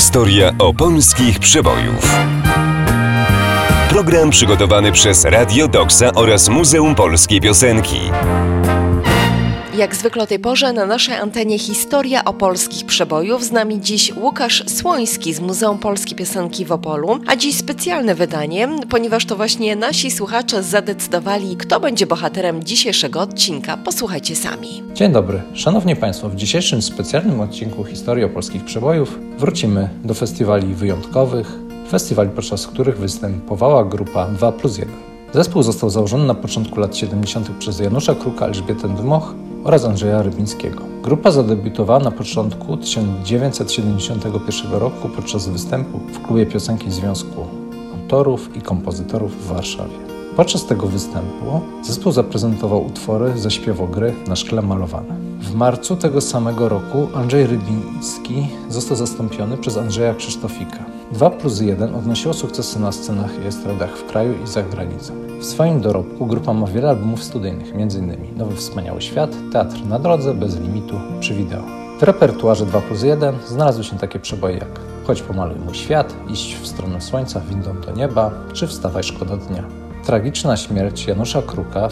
Historia opolskich przebojów. Program przygotowany przez Radio Doksa oraz Muzeum Polskiej Piosenki. Jak zwykle o tej porze na naszej antenie Historia opolskich przebojów. Z nami dziś Łukasz Słoński z Muzeum Polskiej Piosenki w Opolu. A dziś specjalne wydanie, ponieważ to właśnie nasi słuchacze zadecydowali, kto będzie bohaterem dzisiejszego odcinka. Posłuchajcie sami. Dzień dobry. Szanowni Państwo, w dzisiejszym specjalnym odcinku Historii opolskich przebojów wrócimy do festiwali wyjątkowych, festiwali, podczas których występowała grupa 2+1. Zespół został założony na początku lat 70. przez Janusza Kruka, Elżbietę Dmoch oraz Andrzeja Rybińskiego. Grupa zadebiutowała na początku 1971 roku podczas występu w Klubie Piosenki Związku Autorów i Kompozytorów w Warszawie. Podczas tego występu zespół zaprezentował utwory ze śpiewogry Na szkle malowane. W marcu tego samego roku Andrzej Rybiński został zastąpiony przez Andrzeja Krzysztofika. 2+1 odnosiło sukcesy na scenach i estradach w kraju i za granicą. W swoim dorobku grupa ma wiele albumów studyjnych, m.in. Nowy Wspaniały Świat, Teatr na drodze, Bez limitu czy wideo. W repertuarze 2+1 znalazły się takie przeboje jak Chodź pomaluj mój świat, Iść w stronę słońca, Windą do nieba czy Wstawaj szkoda dnia. Tragiczna śmierć Janusza Kruka w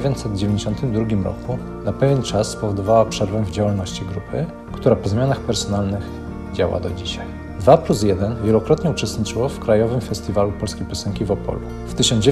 1992 roku na pewien czas spowodowała przerwę w działalności grupy, która po zmianach personalnych działa do dzisiaj. 2+1 wielokrotnie uczestniczyło w Krajowym Festiwalu Polskiej Piosenki w Opolu. W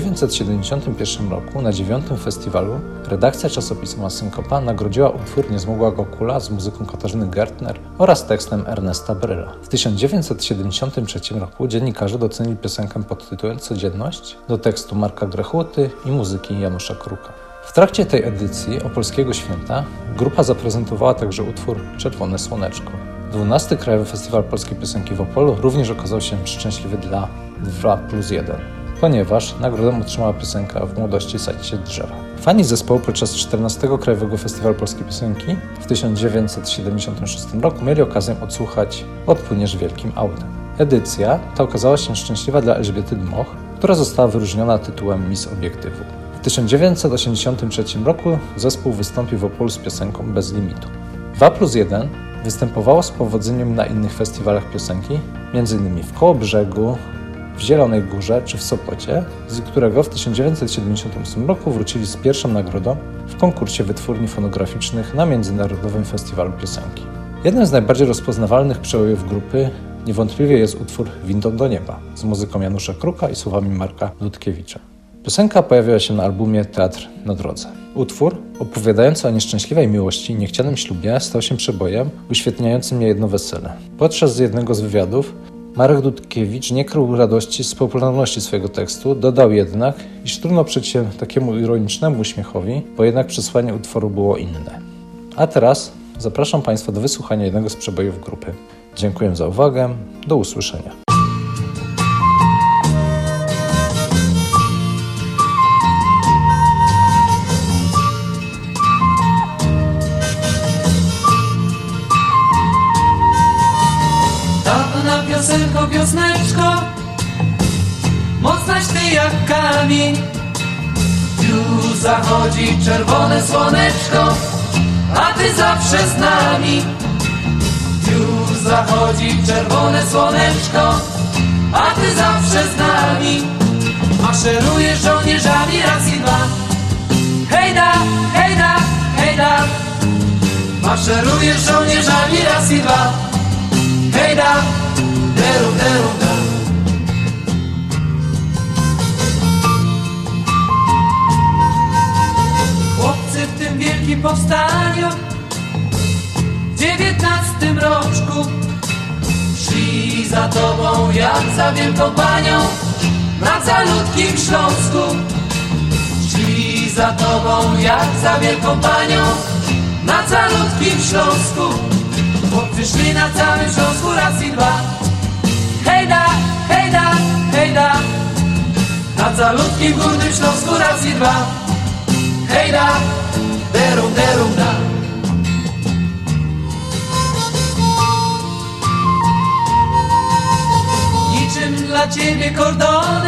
1971 roku na 9. festiwalu redakcja czasopisma Synkopa nagrodziła utwór Nie zmogła go kula z muzyką Katarzyny Gertner oraz tekstem Ernesta Bryla. W 1973 roku dziennikarze docenili piosenkę pod tytułem Codzienność do tekstu Marka Grechuty i muzyki Janusza Kruka. W trakcie tej edycji Opolskiego Święta grupa zaprezentowała także utwór Czerwone Słoneczko. 12. Krajowy Festiwal Polskiej Piosenki w Opolu również okazał się szczęśliwy dla 2+1, ponieważ nagrodę otrzymała piosenka W młodości sadźcie drzewa. Fani zespołu podczas 14. Krajowego Festiwalu Polskiej Piosenki w 1976 roku mieli okazję odsłuchać Odpłyniesz wielkim autem. Edycja ta okazała się szczęśliwa dla Elżbiety Dmoch, która została wyróżniona tytułem Miss Obiektywu. W 1983 roku zespół wystąpił w Opolu z piosenką Bez limitu. 2+1 występowało z powodzeniem na innych festiwalach piosenki, m.in. w Kołobrzegu, w Zielonej Górze czy w Sopocie, z którego w 1978 roku wrócili z pierwszą nagrodą w konkursie wytwórni fonograficznych na Międzynarodowym Festiwalu Piosenki. Jednym z najbardziej rozpoznawalnych przebojów grupy niewątpliwie jest utwór Windą do nieba z muzyką Janusza Kruka i słowami Marka Dudkiewicza. Piosenka pojawiła się na albumie Teatr na drodze. Utwór, opowiadający o nieszczęśliwej miłości i niechcianym ślubie, stał się przebojem uświetniającym niejedno wesele. Podczas jednego z wywiadów Marek Dudkiewicz nie krył radości z popularności swojego tekstu, dodał jednak, iż trudno oprzeć się takiemu ironicznemu uśmiechowi, bo jednak przesłanie utworu było inne. A teraz zapraszam Państwa do wysłuchania jednego z przebojów grupy. Dziękuję za uwagę, do usłyszenia. Piosenko, wiosneczko, mocnaś ty jak kamień. Już zachodzi czerwone słoneczko, a ty zawsze z nami. Już zachodzi czerwone słoneczko, a ty zawsze z nami. Maszerujesz żołnierzami raz i dwa. Hejda, hejda, hejda. Maszerujesz żołnierzami raz i dwa. Hejda, deru, deru, da. Chłopcy w tym wielkim powstaniu w 19 roczku szli za tobą jak za wielką panią na calutkim Śląsku. Szli za tobą jak za wielką panią na calutkim Śląsku. Chłopcy szli na całym Śląsku raz i dwa. Hejda, hejda, hejda. Na calutkim górnym Śląsku raz i dwa. Hejda, derum, derum, da. Niczym dla ciebie kordony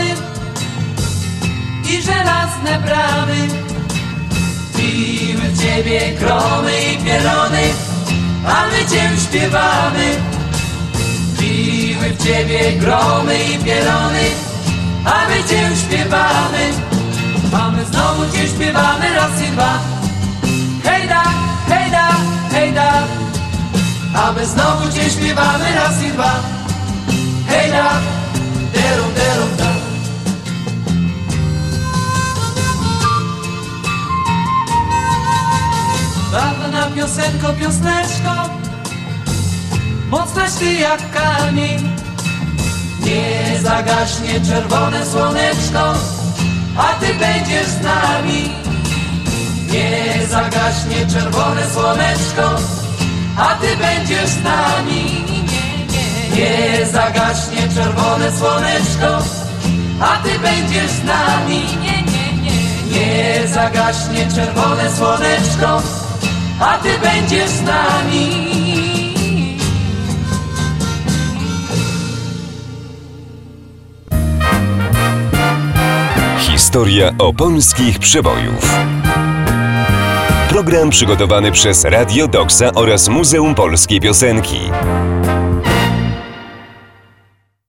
i żelazne bramy. Biły w ciebie gromy i pierony, a my cię śpiewamy. Biły weszły w ciebie gromy i pierony, a my cię śpiewamy, a my znowu cię śpiewamy raz i dwa. Hejda, hejda, hejda, a my znowu cię śpiewamy raz i dwa. Hejda, derum, derum, da. Dawna piosenko, piosneczko, mocnaś ty jak kamień. Nie zagaśnie czerwone słoneczko, a ty będziesz z nami. Nie zagaśnie czerwone słoneczko, a ty będziesz z nami. Nie zagaśnie czerwone słoneczko, a ty będziesz z nami. Nie zagaśnie czerwone słoneczko, a ty będziesz z nami. Historia opolskich przebojów. Program przygotowany przez Radio Doksa oraz Muzeum Polskiej Piosenki.